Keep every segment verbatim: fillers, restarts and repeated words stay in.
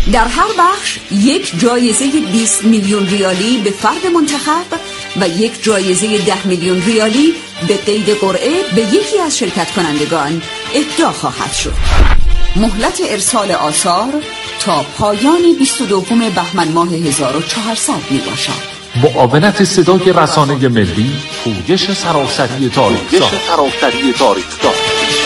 در هر بخش یک جایزه بیست میلیون ریالی به فرد منتخب و یک جایزه ده میلیون ریالی به قید قرعه به یکی از شرکت کنندگان اهدا خواهد شد. مهلت ارسال آثار تا پایان بیست و دوم بهمن ماه هزار و چهارصد می باشد. معاونت صدای رسانه ملی، پویش سراسری تاریخ سراسری تاریخ دار.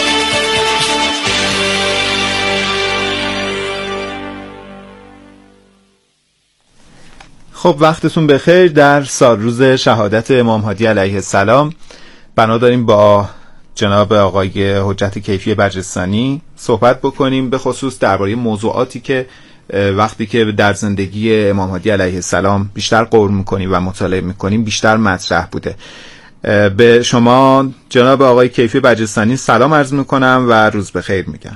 خب وقتتون بخیر. در سالروز شهادت امام هادی علیه السلام بنا داریم با جناب آقای حجت کیفی برجستانی صحبت بکنیم، به خصوص درباره موضوعاتی که وقتی که در زندگی امام هادی علیه السلام بیشتر غور میکنیم و مطالعه میکنیم بیشتر مطرح بوده. به شما جناب آقای کیفی برجستانی سلام عرض میکنم و روز بخیر میگم.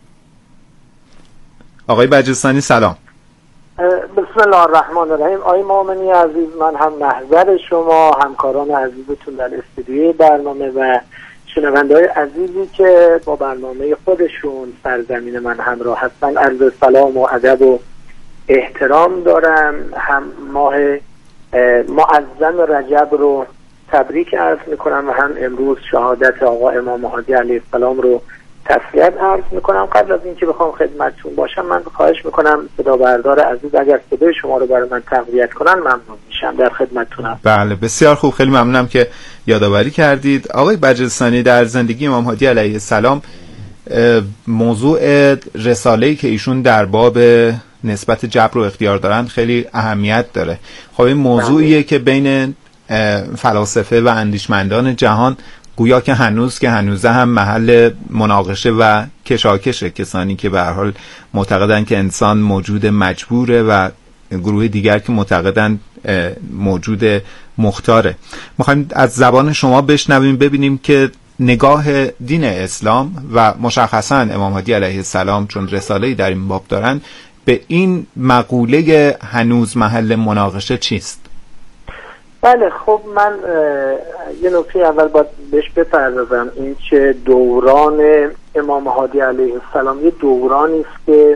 آقای برجستانی سلام. بسم الله الرحمن الرحیم. آقای مؤمنی عزیز، من هم محضر شما، همکاران عزیزتون در استودیوی برنامه و شنونده‌های عزیزی که با برنامه خودشون سرزمین من همراه هستن عرض سلام و ادب و احترام دارم. هم ماه معظم رجب رو تبریک عرض میکنم و هم امروز شهادت آقا امام هادی علیه السلام رو تسلیت عرض میکنم. قبل از اینکه بخوام خدمتتون باشم من خواهش میکنم صدا بردار عزیز اگر صدای شما رو برای من تقویت کنن ممنون میشم. در خدمتتونم. بله بسیار خوب، خیلی ممنونم که یادآوری کردید. آقای برجستانی، در زندگی امام هادی علیه السلام موضوع رساله‌ای که ایشون در باب نسبت جبر و اختیار دارند خیلی اهمیت داره. خب این موضوعیه که بین فلاسفه و اندیشمندان جهان گویا که هنوز که هنوزه هم محل مناقشه و کشاکشه، کسانی که به هر حال معتقدن که انسان موجود مجبوره و گروه دیگر که معتقدن موجود مختاره. میخوایم از زبان شما بشنویم ببینیم که نگاه دین اسلام و مشخصا امام هادی علیه السلام چون رساله‌ای در این باب دارن به این مقوله هنوز محل مناقشه چیست؟ بله خب من یه نکته اول باید بهش بپردازم. این چه دوران امام هادی علیه السلام یه دورانی است که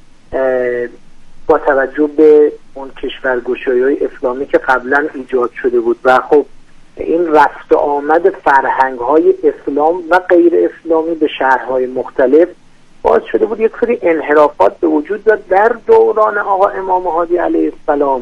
با توجه به اون کشورگشایی‌های اسلامی که قبلا ایجاد شده بود و خب این رفت آمد فرهنگ‌های اسلام و غیر اسلامی به شهرهای مختلف باعث شده بود یک سری انحرافات به وجود بیاد. در دوران آقا امام هادی علیه السلام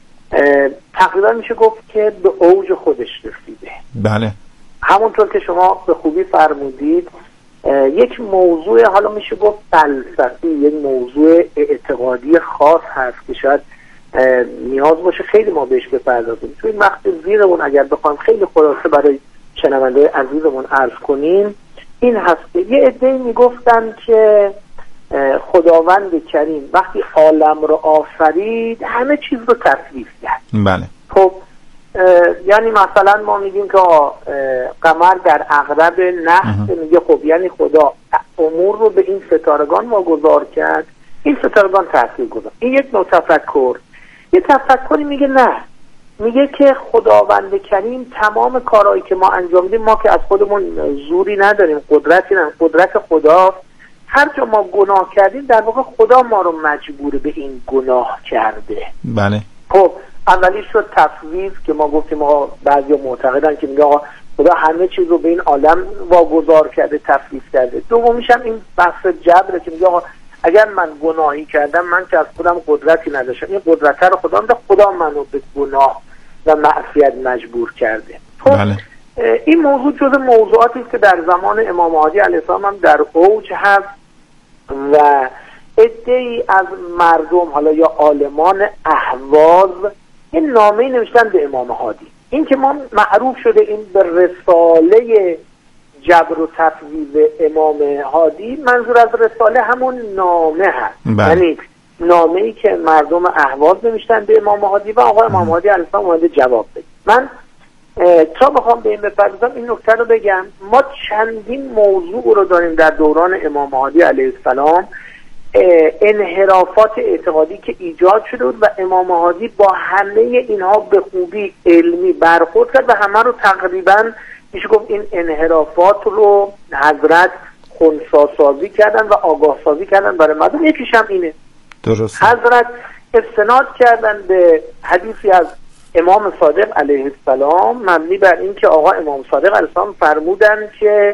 تقریبا میشه گفت که به اوج خودش رسیده. بله همونطور که شما به خوبی فرمودید یک موضوع حالا میشه گفت فلسفی، یک موضوع اعتقادی خاص هست که شاید نیاز باشه خیلی ما بهش بپردازیم. توی این وقت زیرمون اگر بخوایم خیلی خلاصه برای شنونده عزیزمون عرض کنیم این هست که یه عده‌ای میگفتن که خداوند کریم وقتی عالم رو آفرید همه چیز رو تصویب کرد. بله خب یعنی مثلا ما میگیم که قمر در عقرب نحس، میگه خب یعنی خدا امور رو به این ستارگان واگذار کرد، این ستارگان تأثیر گذاشت. این یک نوع تفکر. یه تفکری میگه نه، میگه که خداوند کریم تمام کارهایی که ما انجام میدیم ما که از خودمون زوری نداریم، قدرتی نداریم، قدرت خدا. هر جا ما گناه کردیم در واقع خدا ما رو مجبور به این گناه کرده. بله خب اولیش شد تفویض که ما گفتیم آقا بعضیا معتقدن که میگه آقا خدا همه چیز رو به این عالم واگذار کرده، تفویض کرده. دومیش هم این بحث جبره که میگه آقا اگر من گناهی کردم من که از خودم قدرتی نداشتم، این قدرت رو خدا میده، خدا منو به گناه و معصیت مجبور کرده. خب بله. این موضوع جز موضوعاتی است که در زمان امام هادی علیه السلام هم در اوج هست و عده‌ای از مردم حالا یا عالمان اهواز این نامه‌ای نوشتن به امام هادی. این که ما معروف شده این به رساله جبر و تفویض امام هادی، منظور از رساله همون نامه هست. یعنی نامه‌ای که مردم اهواز نوشتن به امام هادی و آقا امام هادی علیه السلام اومده جواب بده. من تا بخوام به این بپردازم این نکته رو بگم، ما چندین موضوع رو داریم در دوران امام هادی علیه السلام، انحرافات اعتقادی که ایجاد شده بود و امام هادی با همه اینها به خوبی علمی برخورد کرد و همه رو تقریبا میشه گفت این انحرافات رو حضرت خنثی سازی کردن و آگاه سازی کردن برای مردم. یکیش هم اینه درست. حضرت استناد کردن به حدیثی از امام صادق علیه السلام مبنی بر این که آقا امام صادق علیه السلام فرمودن که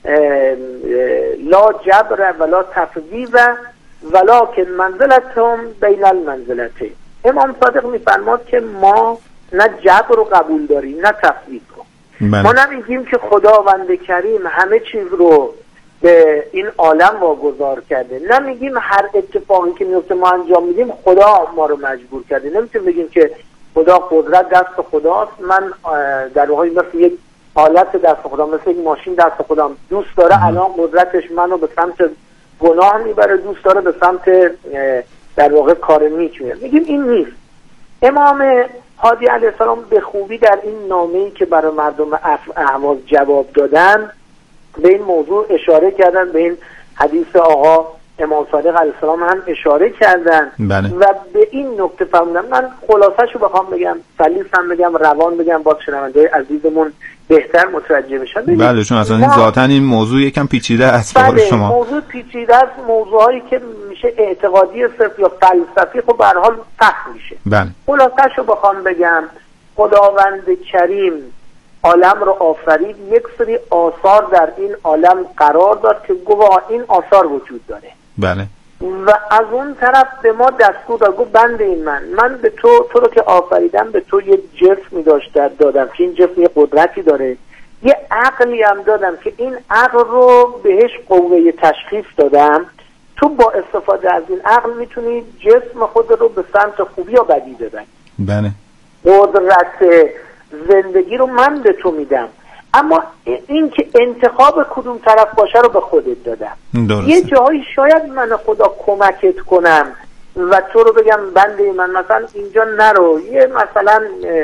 لا جبر ولا تفویض ولکن منزلتهم بین المنزلتین. امام صادق میفرماد که ما نه جبر رو قبول داریم نه تفویض رو. ما نمیگیم که خداوند کریم همه چیز رو به این عالم واگذار کرده، نمیگیم هر اتفاقی که میفته ما انجام میدیم خدا ما رو مجبور کرده. نمیتونیم بگیم که خدا قدرت دست خداست، من در واقع مثل یک حالت دست خدا، مثل یک ماشین دست خدا دوست داره الان قدرتش منو به سمت گناه میبره، دوست داره به سمت در واقع کار نیک میبره. میگیم این نیست. امام هادی علیه السلام به خوبی در این نامه‌ای که برای مردم اهواز جواب دادن به این موضوع اشاره کردن، به این حدیث آقا امام صادق علیه السلام هم اشاره کردن بله. و به این نکته فهمیدم. من خلاصه‌شو بخوام بگم، سلیس هم بگم، روان بگم، با شنونده‌های عزیزمون بهتر متوجه بشن. بله، چون اصلا این ذاتاً این موضوع یکم پیچیده است. بله، شما موضوع پیچیده است. موضوعایی که میشه اعتقادی صرف یا فلسفی خب به هر حال سخت میشه. بله. خلاصه‌شو بخوام بگم، خداوند کریم عالم رو آفرید، یک سری آثار در این عالم قرار داد که گواه این آثار وجود داره. بله. و از اون طرف به ما دستور داد، گفت بنده این من من به تو تو رو که آفریدم به تو یه جسمی داشته دادم که این جسم یه قدرتی داره، یه عقلی هم دادم که این عقل رو بهش قوه تشخیص دادم، تو با استفاده از این عقل میتونی جسم خود رو به سمت خوبی یا بدی ببری. بله. قدرت زندگی رو من به تو میدم، اما این که انتخاب کدوم طرف باشه رو به خودت دادم. درسته. یه جایی شاید من خدا کمکت کنم و تو رو بگم بنده من مثلا اینجا نرو، یه مثلا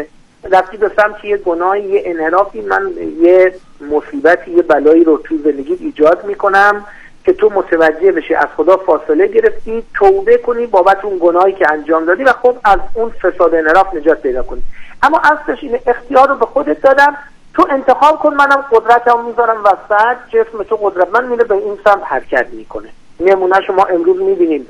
رفتی به سمت یه گناهی، یه انحرافی، من یه مصیبتی، یه بلایی رو توی زندگیت ایجاد میکنم که تو متوجه بشی از خدا فاصله گرفتی، توبه کنی بابت اون گناهی که انجام دادی و خب از اون فساد انحراف نجات پیدا کنی. اما اصلش اینه اختیار رو به خودت دادم، تو انتخاب کن، منم قدرتم میذارم وسط، جسم تو قدرتمند میره به این سمت حرکت میکنه. نمونه شما امروز میبینیم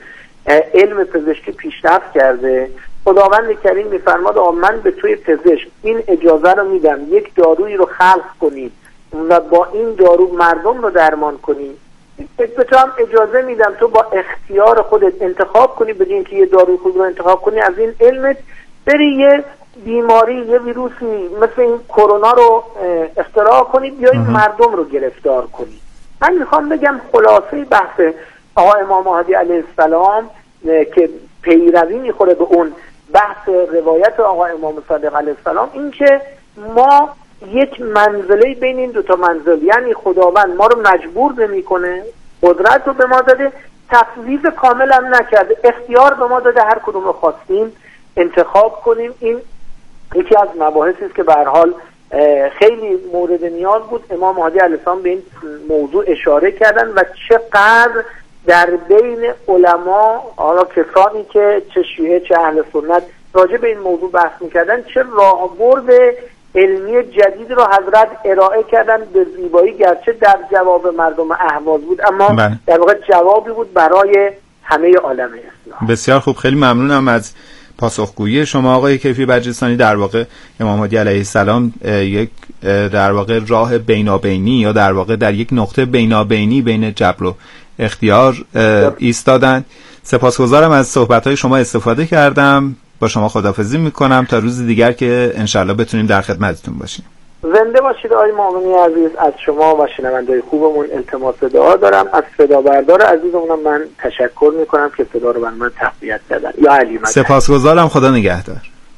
علم پزشکی پیشرفت کرده، خداوند کریم میفرماد آقا من به توی پزشک این اجازه رو میدم یک دارویی رو خلق کنی و با این دارو مردم رو درمان کنی، به تو هم اجازه میدم تو با اختیار خودت انتخاب کنی، بدون اینکه یه داروی خوب رو انتخاب کنی از این علمت بری یه بیماری، یه ویروسی مثل این کرونا رو اختراع کنی بیایی مردم رو گرفتار کنی. من میخوام بگم خلاصه بحث آقا امام هادی علیه السلام که پیروی میخوره به اون بحث روایت آقا امام صادق علیه السلام این که ما یک منزله بین این دوتا منزل، یعنی خداوند ما رو مجبور نمیکنه، قدرت رو به ما داده، تفویض کامل هم نکرده، اختیار به ما داده هر کدوم رو خواستیم انتخاب کنیم. این یکی از مباحثی است که به هر حال خیلی مورد نیاز بود. امام هادی علیه السلام به این موضوع اشاره کردن و چقدر در بین علما، حالا کسانی که چه شیعه چه اهل سنت راجع به این موضوع بحث میکردن، چه راهبرد علمی جدید رو حضرت ارائه کردن به زیبایی، گرچه در جواب مردم اهواز بود اما بله. در واقع جوابی بود برای همه عالم اسلام. بسیار خوب، خیلی ممنونم از پاسخگویی شما آقای کیفی برجستانی. در واقع امام هادی علیه السلام یک در واقع راه بینابینی یا در واقع در یک نقطه بینابینی بین جبر و اختیار ایستادن. سپاسگزارم از صحبت‌های شما استفاده کردم. با شما خداحافظی میکنم تا روز دیگر که انشالله بتونیم در خدمتتون باشیم. زنده باشید آقای مؤمنی عزیز. از شما و شنونده‌های خوبمون التماس دعا دارم. از صدا بردار عزیزمونم من تشکر میکنم که صدا رو بر من تقویت کردن. یا علی مدد. سپاسگزارم. خدا نگهدار.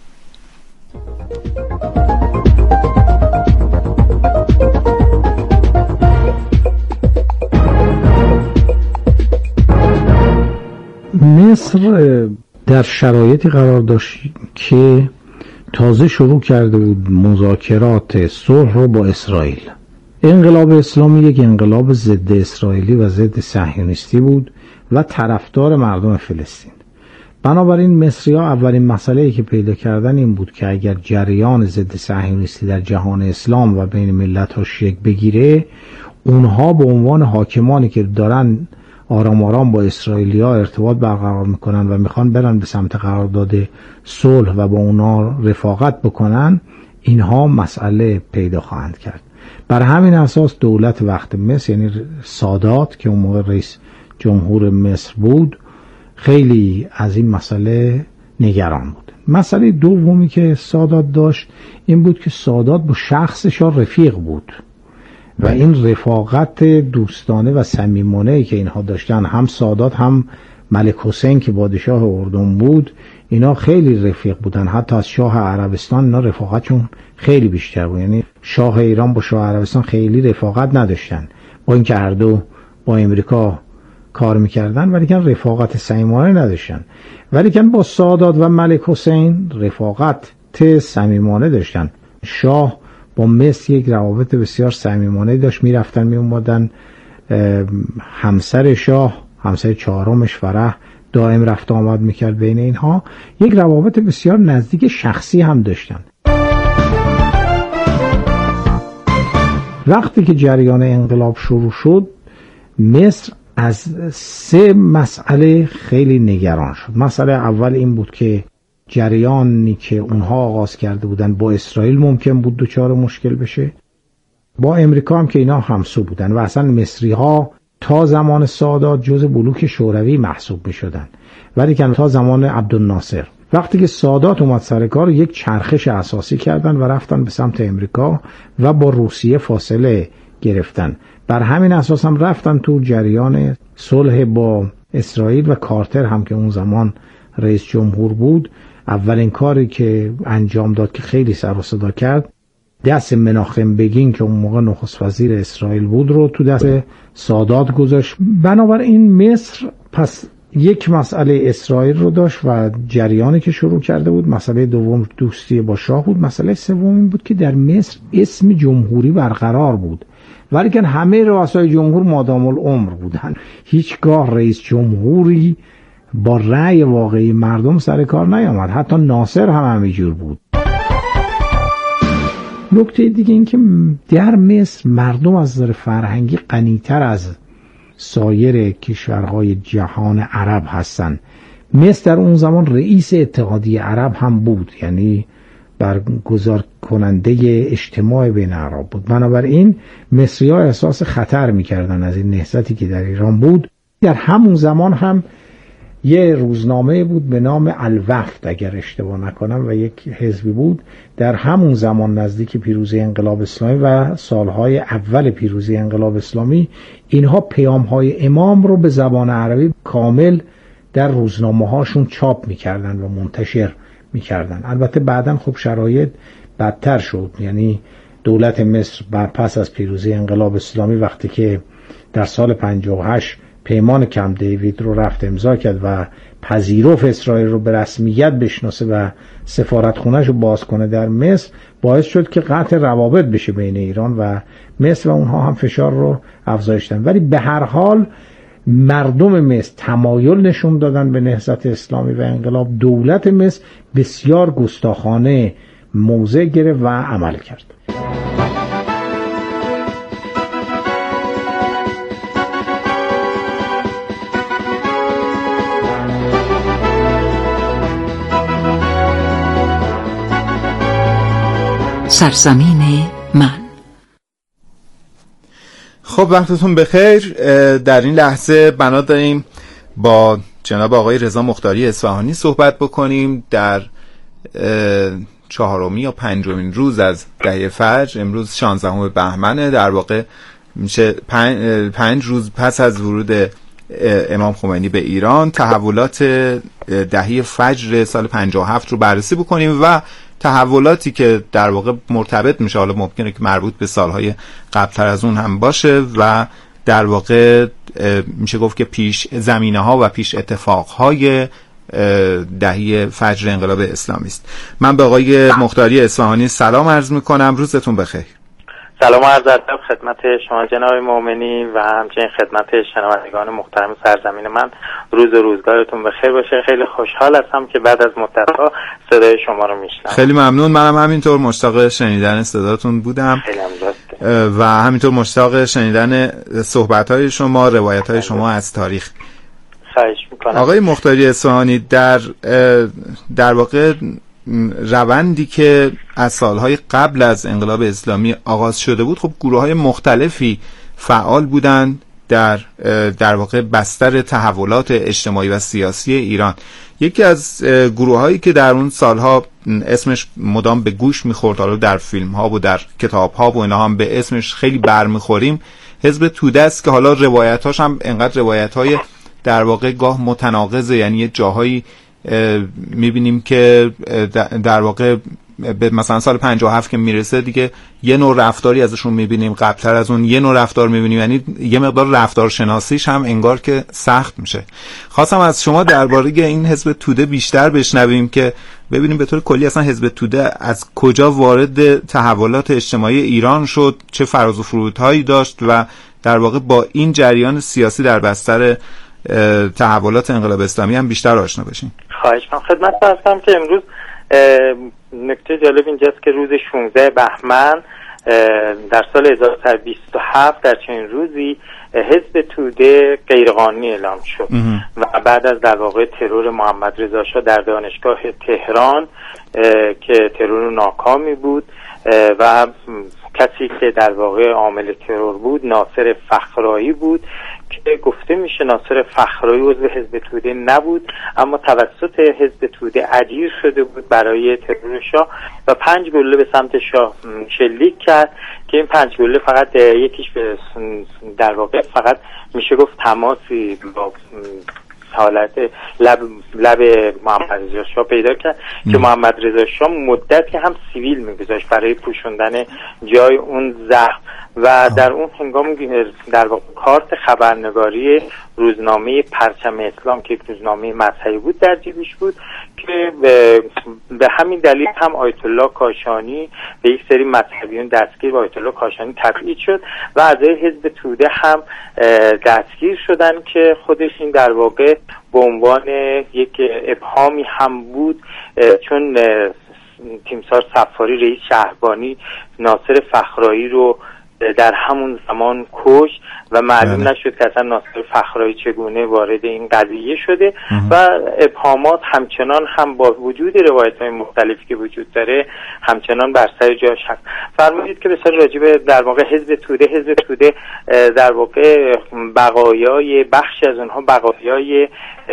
مصر در شرایطی قرار داشت که تازه شروع کرده بود مذاکرات صلح رو با اسرائیل. انقلاب اسلامی یک انقلاب ضد اسرائیلی و ضد صهیونیستی بود و طرفدار مردم فلسطین. بنابراین مصری‌ها اولین مسئله‌ای که پیدا کردن این بود که اگر جریان ضد صهیونیستی در جهان اسلام و بین ملت‌ها شکل بگیره، اونها به عنوان حاکمانی که دارن آرام آرام با اسرائیلیا ارتباط برقرار میکنن و میخوان برن به سمت قرارداد صلح و با اونا رفاقت بکنن، اینها مسئله پیدا خواهند کرد. بر همین اساس دولت وقت مصر، یعنی سادات که اون موقع رئیس جمهور مصر بود، خیلی از این مسئله نگران بود. مسئله دومی که سادات داشت این بود که سادات با شخصش رفیق بود و این رفاقت دوستانه و صمیمانه‌ای که اینها داشتن، هم سادات هم ملک حسین که پادشاه اردن بود، اینا خیلی رفیق بودن. حتی از شاه عربستان اینا رفاقتشون خیلی بیشتر بود. یعنی شاه ایران با شاه عربستان خیلی رفاقت نداشتن، با اینکه هر دو با امریکا کار میکردن ولی که رفاقت صمیمانه نداشتن. ولی که با سادات و ملک حسین رفاقت صمیمانه داشتن. شاه با مصر یک روابط بسیار صمیمانه داشت، میرفتن میومدن. همسر شاه، همسر چهارمش فرح، دائم رفت آمد میکرد بین اینها. یک روابط بسیار نزدیک شخصی هم داشتن. وقتی که جریان انقلاب شروع شد، مصر از سه مسئله خیلی نگران شد. مسئله اول این بود که جریانی که اونها آغاز کرده بودن با اسرائیل ممکن بود دچار مشکل بشه، با امریکا هم که اینا همسو بودن و اصلا مصری ها تا زمان سادات جز بلوک شوروی محسوب میشدن، ولی که تا زمان عبدالناصر وقتی که سادات اومد سر کار، یک چرخش اساسی کردن و رفتن به سمت امریکا و با روسیه فاصله گرفتن. بر همین اساس هم رفتن تو جریان صلح با اسرائیل و کارتر هم که اون زمان رئیس جمهور بود، اولین کاری که انجام داد که خیلی سر و صدا کرد، دست مناخم بگین که اون موقع نخست وزیر اسرائیل بود رو تو دست سادات گذاشت. بنابراین مصر پس یک مسئله اسرائیل رو داشت و جریانی که شروع کرده بود. مسئله دوم دوستی با شاه بود. مسئله سوم این بود که در مصر اسم جمهوری برقرار بود، ولی که همه رؤسای جمهور مادام العمر بودن. هیچگاه رئیس جمهوری با رأی واقعی مردم سر کار نیامد. حتی ناصر هم همینجور بود. نکته دیگه این که در مصر مردم از نظر فرهنگی غنی‌تر از سایر کشورهای جهان عرب هستن. مصر در اون زمان رئیس اتحادیه عرب هم بود، یعنی برگزار کننده اجتماع بین عرب بود. بنابراین مصری‌ها احساس خطر می‌کردن از این نهضتی که در ایران بود. در همون زمان هم یه روزنامه بود به نام الوقت اگر اشتباه نکنم و یک حزبی بود. در همون زمان نزدیک پیروزی انقلاب اسلامی و سالهای اول پیروزی انقلاب اسلامی، اینها پیام‌های امام رو به زبان عربی کامل در روزنامه هاشون چاپ می‌کردن و منتشر می‌کردن. البته بعداً خب شرایط بدتر شد. یعنی دولت مصر بر پس از پیروزی انقلاب اسلامی وقتی که در سال پنجاه و هشت پیمان کمپ دیوید رو رفت امضا کرد و پذیرفت اسرائیل رو به رسمیت بشناسه و سفارتخونه‌اش رو باز کنه در مصر، باعث شد که قطع روابط بشه بین ایران و مصر و اونها هم فشار رو افزایش دادن. ولی به هر حال مردم مصر تمایل نشون دادن به نهضت اسلامی و انقلاب. دولت مصر بسیار گستاخانه موضع گرفت و عمل کرد. سرزمین من. خب وقتتون بخیر. در این لحظه بنا داریم با جناب آقای رضا مختاری اصفهانی صحبت بکنیم در چهارمی یا پنجمین روز از دهه فجر. امروز شانزدهم بهمنه، در واقع میشه پنج, پنج روز پس از ورود امام خمینی به ایران. تحولات دهه فجر سال پنجاه و هفت رو بررسی بکنیم و تحولاتی که در واقع مرتبط میشه، حالا ممکنه که مربوط به سالهای قبلتر از اون هم باشه و در واقع میشه گفت که پیش زمینه ها و پیش اتفاق های دهه فجر انقلاب اسلامی است. من به آقای مختاری اصفهانی سلام عرض میکنم. روزتون بخیر. سلام عرض ادب خدمت شما جناب مومنی و همچنین خدمت شنوندگان محترم سرزمین من. روز و روزگارتون بخیر باشه. خیلی خوشحال هستم که بعد از مدت‌ها صدای شما رو میشنوم. خیلی ممنون. منم همینطور مشتاق شنیدن صداتون بودم. خیلی ممنون. و همینطور مشتاق شنیدن صحبت‌های شما، روایت‌های شما از تاریخ. خواهش میکنم. آقای مختاری اصفهانی، در در واقع روندی که از سالهای قبل از انقلاب اسلامی آغاز شده بود، خب گروه‌های مختلفی فعال بودند در در واقع بستر تحولات اجتماعی و سیاسی ایران. یکی از گروه‌هایی که در اون سالها اسمش مدام به گوش می‌خورد، حالا در فیلم‌ها و در کتاب‌ها و اینا هم به اسمش خیلی برمیخوریم، حزب توده است که حالا روایت‌هاش هم انقدر روایت‌های در واقع گاه متناقضه، یعنی یه جاهایی می‌بینیم که در واقع به مثلا سال پنجاه و هفت که میرسه دیگه یه نوع رفتاری ازشون میبینیم، قبلتر از اون یه نوع رفتار میبینیم، یعنی یه مقدار رفتارشناسیش هم انگار که سخت میشه. خواستم از شما درباره این حزب توده بیشتر بشنویم که ببینیم به طور کلی اصلا حزب توده از کجا وارد تحولات اجتماعی ایران شد، چه فراز و فرودهایی داشت و در واقع با این جریان سیاسی در بستر تحولات انقلاب اسلامی هم بیشتر آشنا بشیم. خواهش می‌کنم. خدمت هستم که امروز نکته جالب اینجاست که روز شانزده بهمن در سال هزار و سیصد و بیست و هفت در چنین روزی حزب توده غیرقانونی اعلام شد و بعد از در واقع ترور محمد رضا شاه در دانشگاه تهران که ترور ناکامی بود و کسی که در واقع عامل ترور بود ناصر فخرایی بود که گفته میشه ناصر فخرایی عضو حزب توده نبود، اما توسط حزب توده اجیر شده بود برای ترور شاه و پنج گلوله به سمت شاه شلیک کرد که این پنج گلوله فقط یکیش به در واقع فقط میشه گفت تماسی با حالت لب لب محمد رضا شاه پیدا کرد که محمد رضا شاه مدتی هم سیویل میگذاشت برای پوشوندن جای اون زخم و در اون هنگام در واقع کارت خبرنگاری روزنامه پرچم اسلام که یک روزنامه مذهبی بود در جیبش بود که به, به همین دلیل هم آیت الله کاشانی به یک سری مذهبیون دستگیر و آیت الله کاشانی تبعید شد و اعضای حزب توده هم دستگیر شدن که خودش این در واقع به عنوان یک ابهامی هم بود، چون تیمسار صفاری رئیس شهربانی ناصر فخرایی رو در همون زمان کشت و معلوم نشد که اصلا ناصر فخرایی چگونه وارد این قضیه شده و ابهامات همچنان هم با وجود روایت‌های مختلفی که وجود داره همچنان بر سر جاش هست. فرمودید که بسیار راجبه در واقع حزب توده حزب توده در واقع بقایای بخش از اونها بقایای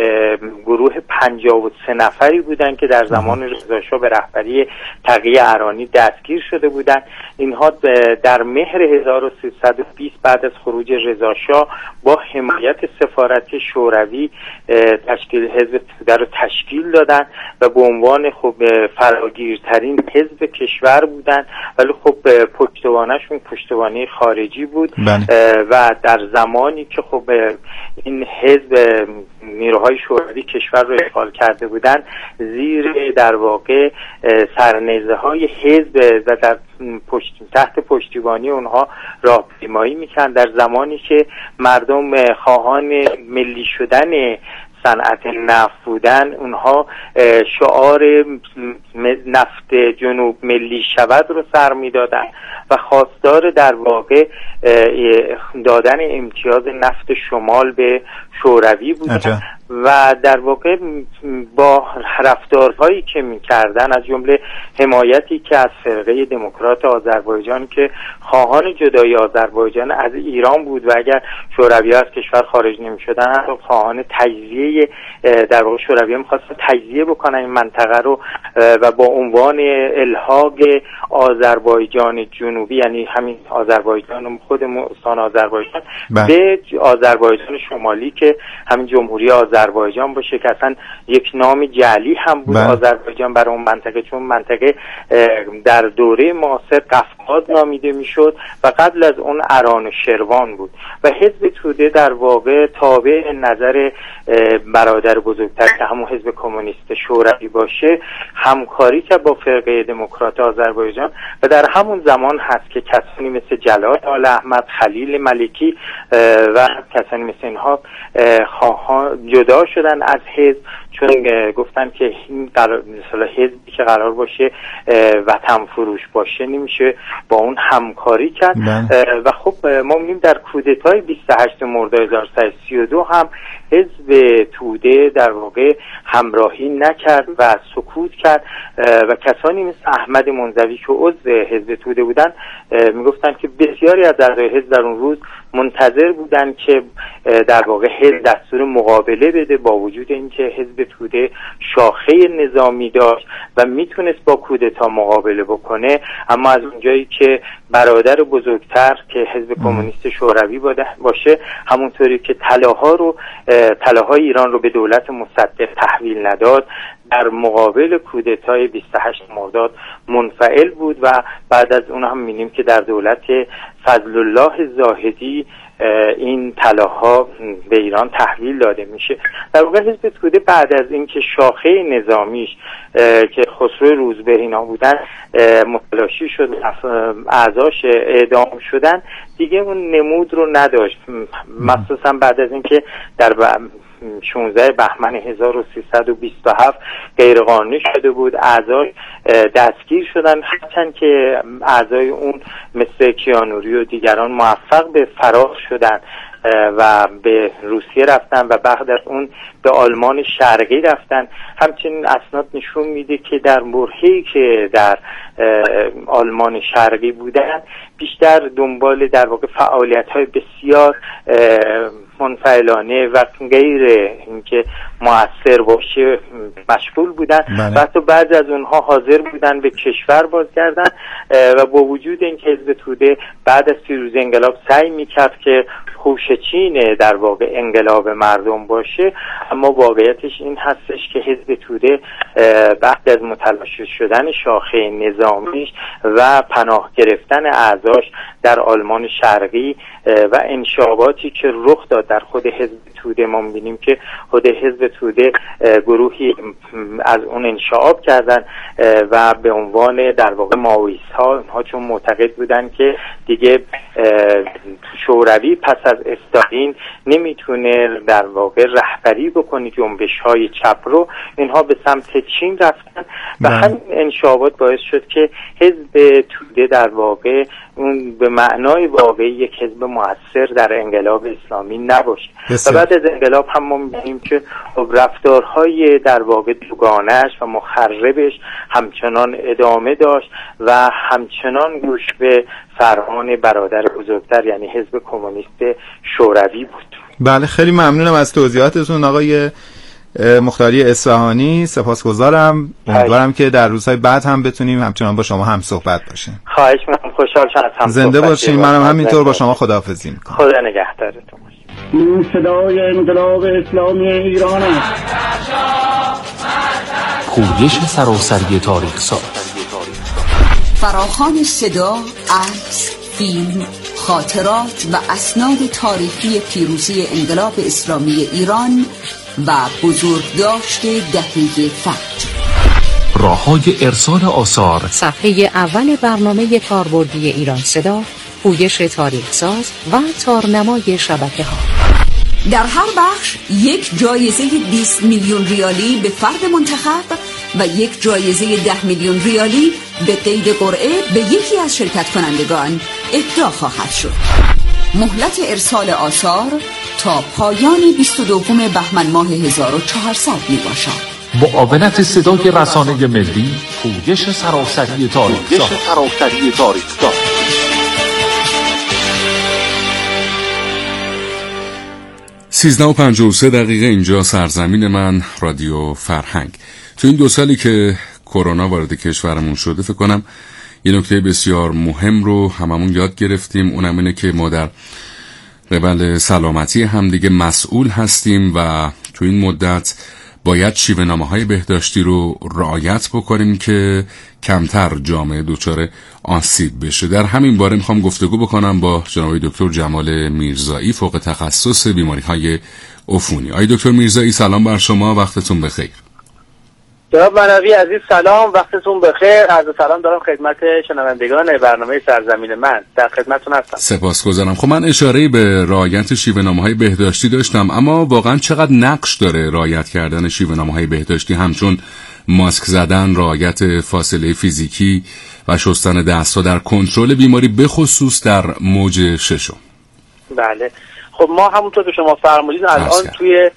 گروه پنجاه و سه نفری بودند که در زمان رضا شاه به رهبری تقی ارانی دستگیر شده بودند. اینها در مهر هزار و سیصد و بیست بعد از خروج رضا شاه با حمایت سفارت شوروی تشکیل حزب توده رو تشکیل دادن و به عنوان خب فراگیرترین حزب کشور بودن، ولی خب پشتوانه‌شون پشتوانه خارجی بود و در زمانی که خب این حزب نیروهای شوروی کشور رو اشغال کرده بودن زیر در واقع سرنیزه های حزب و در پشت تحت پشتیبانی اونها راهپیمایی میکردن در زمانی که مردم خواهان ملی شدن صنعت نفت بودن، اونها شعار نفت جنوب ملی شود رو سر میدادن و خواستار در واقع دادن امتیاز نفت شمال به شوروی بودن و در واقع با رفتارهایی که میکردن از جمله حمایتی که از فرقه دموکرات آذربایجان که خواهان جدایی آذربایجان از ایران بود و اگر شوروی از کشور خارج نمیشدن هم خواهان تجزیه در واقع شوروی میخواستن تجزیه بکنن این منطقه رو و با عنوان الحاق آذربایجان جنوبی یعنی همین آذربایجان خود استان آذربایجان به آذربایجان شمالی که همین جمهوری آذربایجان باشه که اصلا یک نام جعلی هم بود آذربایجان برای اون منطقه، چون منطقه در دوره معاصر قفقاز نامیده میشد و قبل از اون اران و شروان بود و حزب توده در واقع تابع نظر برادر بزرگتر که همون حزب کمونیست شوروی باشه همکاری که با فرقه دموکرات آذربایجان و در همون زمان هست که کسانی مثل جلال آل احمد، خلیل ملکی و کسانی مثل اینها خواهان جدا شدن از حزب، چون گفتن که این قرار مثلا حزبی که قرار باشه وطن فروش باشه نمیشه با اون همکاری کرد. و خب ما می‌بینیم در کودتای بیست و هشتم مرداد هزار و سیصد و سی و دو هم حزب توده در واقع همراهی نکرد و سکوت کرد و کسانی مثل احمد منزوی که عضو حزب توده بودن میگفتن که بسیاری از اعضای حزب در اون روز منتظر بودن که در واقع حزب دستور مقابله بده، با وجود اینکه حزب توده شاخه نظامی داشت و میتونست با کودتا مقابله بکنه، اما از اونجایی که برادر بزرگتر که حزب کمونیست شوروی باشه همونطوری که طلاها رو طلاهای ایران رو به دولت مصدق تحویل نداد، در مقابل کودتای بیست و هشتم مرداد منفعل بود و بعد از اون هم می‌بینیم که در دولت فضل الله زاهدی این طلاها به ایران تحویل داده میشه. در واقع حزب توده بعد از اینکه شاخه نظامیش که خسرو روزبه اینا بودن متلاشی شد، اعضاش اعدام شدن، دیگه اون نمود رو نداشت، مخصوصا بعد از اینکه در شانزده بهمن هزار و سیصد و بیست و هفت غیرقانونی شده بود، اعضای دستگیر شدن، هرچند که اعضای اون مثل کیانوری و دیگران موفق به فرار شدن و به روسیه رفتن و بعد از اون به آلمان شرقی رفتن. همچنین اسناد نشون میده که در برهه‌ای که در آلمان شرقی بودن بیشتر دنبال در واقع فعالیت‌های بسیار منفعلانه و غیر اینکه مؤثر باشه مشغول بودن و حتی بعضی از اونها حاضر بودن به کشور بازگردن و با وجود اینکه حزب توده بعد از پیروزی انقلاب سعی میکرد که خوشچین در واقع انقلاب مردم باشه، اما واقعیتش این هستش که حزب توده بعد از متلاشی شدن شاخه نظامیش و پناه گرفتن اعضاش در آلمان شرقی و انشاباتی که رخ داد در خود حزب توده، ما می‌بینیم که خود حزب توده گروهی از اون انشعاب کردن و به عنوان در واقع ماویست‌ها، اونها چون معتقد بودن که دیگه شوروی پس از استالین نمیتونه در واقع رهبری بکنه جنبش‌های چپ رو، اینها به سمت چین رفتن و همین انشعابات باعث شد که حزب توده در واقع اون به معنای واقعی یک حزب مؤثر در انقلاب اسلامی نباشه. و بعد از انقلاب هم ما می‌بینیم که رفتارهای در واقع دوگانه‌اش و مخربش همچنان ادامه داشت و همچنان گوش به فرمان برادر بزرگتر یعنی حزب کمونیست شوروی بود. بله، خیلی ممنونم از توضیحاتتون آقای مختاری اصفهانی، سپاسگزارم. امیدوارم که در روزهای بعد هم بتونیم همچنان با شما هم صحبت باشیم. خواهش می‌کنم، خوشحال شدم. زنده باشین. منم همینطور با شما خداحافظی می‌کنم. خدا نگهدارتون باشه. این صدای انقلاب اسلامی ایران است. پویش سراسری تاریخ ساز. فراخوان صدا، عکس، فیلم، خاطرات و اسناد تاریخی پیروزی انقلاب اسلامی ایران و بزرگداشت دهه فجر. راه‌های ارسال آثار. صفحه اول برنامه کاربردی ایران صدا، پویش تاریخ ساز و تارنمای شبکه‌ها. در هر بخش یک جایزه بیست میلیون ریالی به فرد منتخب و یک جایزه ده میلیون ریالی به قید قرعه به یکی از شرکت کنندگان اهدا خواهد شد. مهلت ارسال آثار تا پایان بیست و دوم بهمن ماه هزار و چهارصد می باشد. معاونت صدای رسانه ملی، پویش سراسری تاریخ ساز. سیزده و پنجاه و سه دقیقه اینجا سرزمین من، رادیو فرهنگ. تو این دو سالی که کرونا وارد کشورمون شده فکر کنم یه نکته بسیار مهم رو هممون یاد گرفتیم، اونم اینه که ما در قبل سلامتی همدیگه مسئول هستیم و تو این مدت باید شیوه‌نامه‌های بهداشتی رو رعایت بکنیم که کمتر جامعه دچار آسیب بشه. در همین باره میخوام گفتگو بکنم با جناب دکتر جمال میرزایی، فوق تخصص بیماری‌های عفونی. آقای دکتر میرزایی سلام بر شما، وقتتون بخیر. جناب منوی عزیز سلام، وقتتون بخیر. عرض سلام دارم خدمت شنوندگان برنامه سرزمین من، در خدمتتون هستم. سپاسگزارم. خب من اشاره‌ای به رعایت شیوه‌نامه‌های بهداشتی داشتم، اما واقعا چقدر نقش داره رعایت کردن شیوه‌نامه‌های بهداشتی، همچون ماسک زدن، رعایت فاصله فیزیکی و شستن دست‌ها در کنترل بیماری، به خصوص در موج ششم؟ بله، خب ما همونطور که شما فرمودید الان توی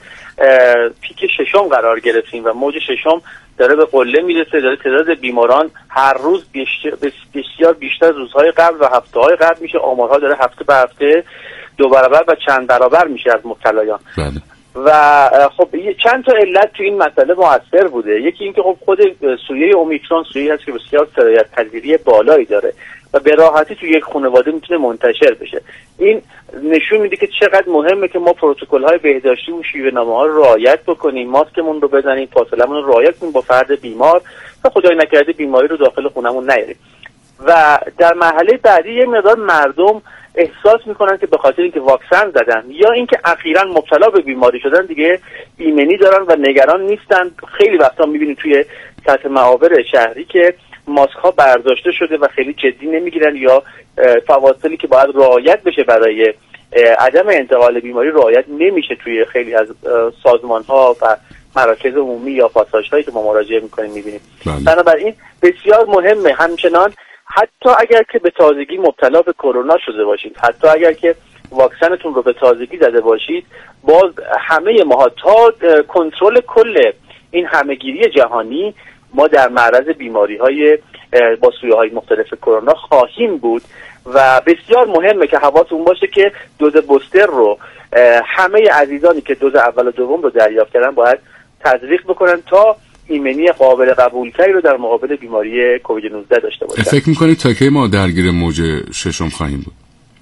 پیک ششم قرار گرفتیم و موج ششم داره به قله میرسه، داره تعداد بیماران هر روز بسیار بیشتر روزهای قبل و هفته‌های قبل میشه. آمارها داره هفته به هفته دو برابر و چند برابر میشه از مبتلایان. بله. و خب چند تا علت تو این مسئله موثر بوده. یکی اینکه خب خود سویه اومیکرون سویه هست که بسیار سرایت پذیری بالایی داره و به راحتی تو یک خانواده میتونه منتشر بشه. این نشون میده که چقدر مهمه که ما پروتکل‌های بهداشتی و شیوه‌نامه‌ها رو رعایت بکنیم، ماسکمون رو بزنیم، فاصله‌مون رو رعایت کنیم با فرد بیمار و خدای نکرده بیماری رو داخل خونمون نیاریم. و در مرحله بعدی یه مقدار مردم احساس میکنن که به خاطر اینکه واکسن زدن یا اینکه اخیراً مبتلا به بیماری شدن دیگه ایمنی دارن و نگران نیستن. خیلی وقتا میبینید توی سطح معابر شهری که ماسک ها برداشته شده و خیلی جدی نمیگیرن یا فواصلی که باید رعایت بشه برای عدم انتقال بیماری رعایت نمیشه توی خیلی از سازمان ها و مراکز عمومی یا پاساژ هایی که ما مراجعه میکنیم میبینیم. بنابراین بسیار مهمه همچنان حتی اگر که به تازگی مبتلا به کرونا شده باشید، حتی اگر که واکسنتون رو به تازگی زده باشید، باز همه ما تا کنترل کل این همهگیری جهانی ما در معرض بیماری های با سویه های مختلف کرونا خواهیم بود و بسیار مهمه که حواستون باشه که دوز بوستر رو همه عزیزانی که دوز اول و دوم رو دریافت کردن باید تزریق بکنن تا ایمنی قابل قبولتری رو در مقابل بیماری کووید نوزده داشته باشن. فکر میکنید تا کی ما درگیر موج ششم خواهیم بود؟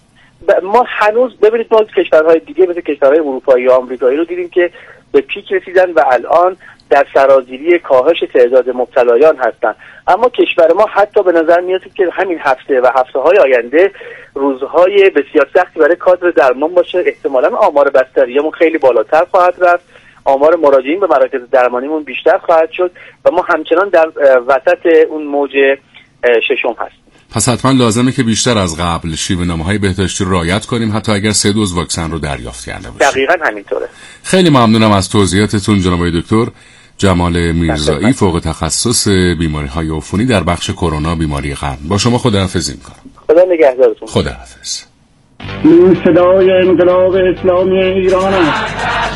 ما هنوز ببینید ما کشورهای دیگه مثل کشورهای اروپایی و آمریکایی رو دیدیم که به پیک رسیدن و الان در سرازیری کاهش تعداد مبتلایان هستند، اما کشور ما حتی به نظر میاد که همین هفته و هفته های آینده روزهای بسیار سختی برای کادر درمان باشه. احتمالاً آمار بستریمون خیلی بالاتر خواهد رفت، آمار مراجعین به مراکز درمانیمون بیشتر خواهد شد و ما همچنان در وسط اون موج ششم هستیم. پس حتما لازمه که بیشتر از قبل شیوه‌نامه‌های بهداشتی رو رعایت کنیم، حتی اگر سه دوز واکسن رو دریافت کرده باشیم. دقیقاً همینطوره. خیلی ممنونم از توضیحاتتون جناب دکتر جمال میرزایی، فوق تخصص بیماری‌های عفونی در بخش کرونا بیماری قلب. با شما خداحافظی می‌کنم. خدا نگهدارتون. خداحافظ. این صدای انقلاب اسلامی ایران است.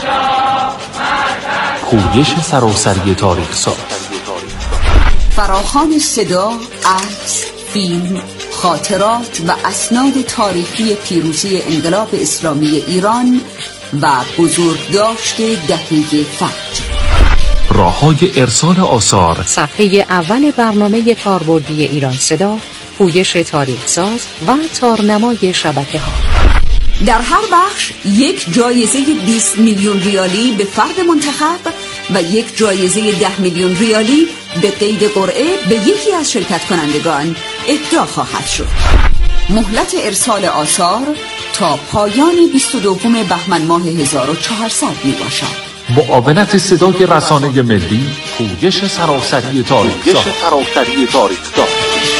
پویش سراسری تاریخ ساز، فراخوان صدا، عکس، فیلم، خاطرات و اسناد تاریخی پیروزی انقلاب اسلامی ایران و بزرگداشت دهه فجر. راه‌های ارسال آثار، صفحه اول برنامه کاربردی ایران صدا، پویش تاریخ ساز و تارنمای شبکه ها. در هر بخش یک جایزه بیست میلیون ریالی به فرد منتخب و یک جایزه ده میلیون ریالی به قید قرعه به یکی از شرکت کنندگان اهدا خواهد شد. مهلت ارسال آثار تا پایان بیست و دوم بهمن ماه هزار و چهارصد می باشد. معاونت صدای رسانه ملی، پویش سراسری تاریخ ساز.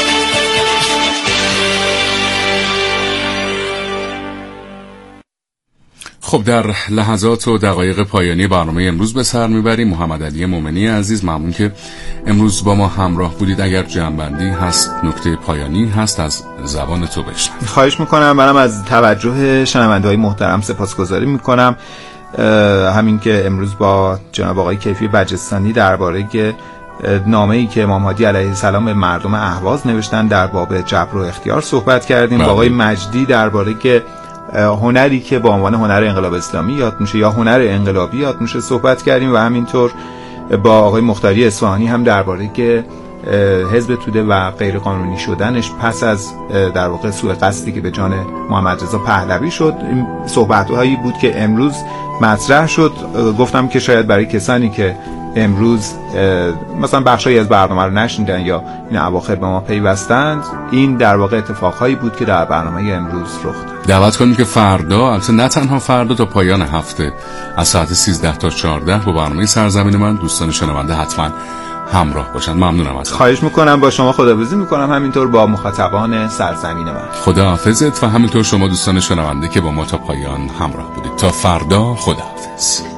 خب در لحظات و دقایق پایانی برنامه امروز به سر میبریم. محمد علی مومنی عزیز، ممنون که امروز با ما همراه بودید. اگر جنبندی هست، نکته پایانی هست، از زبان تو بشنویم. خواهش میکنم. منم از توجه شنونده‌های محترم سپاسگزاری میکنم. همین که امروز با جناب آقای کیفی بجستانی درباره نامه‌ای که امام هادی علیه السلام به مردم اهواز نوشتن در باب جبر و اختیار صحبت کردیم. با آقای مجدی درباره که هنری که با عنوان هنر انقلاب اسلامی یاد میشه یا هنر انقلابی یاد میشه صحبت کردیم و همینطور با آقای مختاری اصفهانی هم درباره که حزب توده و غیر قانونی شدنش پس از در واقع سوء قصدی که به جان محمد رضا پهلوی شد. این صحبت‌هایی بود که امروز مطرح شد. گفتم که شاید برای کسانی که امروز مثلا بخشایی از برنامه رو نشنیدن یا این اواخر به ما پیوستند، این در واقع اتفاقهایی بود که در برنامه امروز رخ داد. دعوت کنیم که فردا، البته نه تنها فردا، تا پایان هفته از ساعت سیزده تا چهارده با برنامه سرزمین من دوستان شنونده حتما همراه باشن. ممنونم ازت. خواهش میکنم. با شما خداحافظی میکنم، همینطور با مخاطبان سرزمین من. خداحافظت و همینطور شما دوستان شنونده که با ما تا پایان همراه بودید. تا فردا، خداحافظ.